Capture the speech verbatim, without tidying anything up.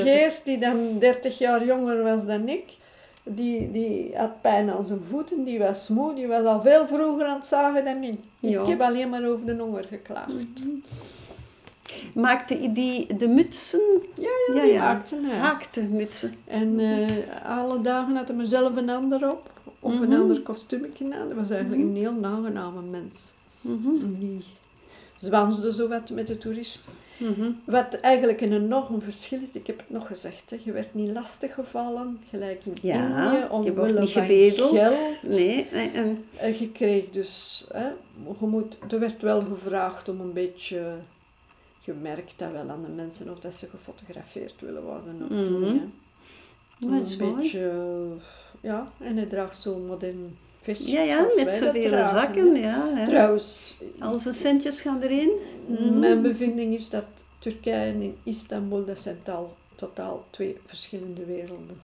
Geert, die dan dertig jaar jonger was dan ik, die, die had pijn aan zijn voeten, die was moe, die was al veel vroeger aan het zagen dan ik. Ja. Ik heb alleen maar over de honger geklaagd. Mm-hmm. Maakte die de mutsen? Ja, ja, ja die ja. maakte hij. Haakte mutsen. En uh, alle dagen had hij mezelf een ander op, of mm-hmm. een ander kostuumetje aan. Dat was eigenlijk mm-hmm. een heel aangename mens. Mm-hmm. Die zwansde zo wat met de toeristen. Mm-hmm. Wat eigenlijk een enorm verschil is, ik heb het nog gezegd, hè, je werd niet lastiggevallen, gelijk in ja, Indië, omwille niet van gebedeld. geld. Nee, nee, nee. Uh, je kreeg dus, hè, je moet, er werd wel gevraagd om een beetje, je merkt dat wel aan de mensen of dat ze gefotografeerd willen worden of mm-hmm. niet. Hè. Dat is een mooi. beetje, ja, en hij draagt zo'n modern vestjes. Ja, ja, met zoveel zakken, ja, ja. Trouwens, al zijn centjes gaan erin. Mm. Mijn bevinding is dat Turkije en Istanbul, dat zijn taal, totaal twee verschillende werelden.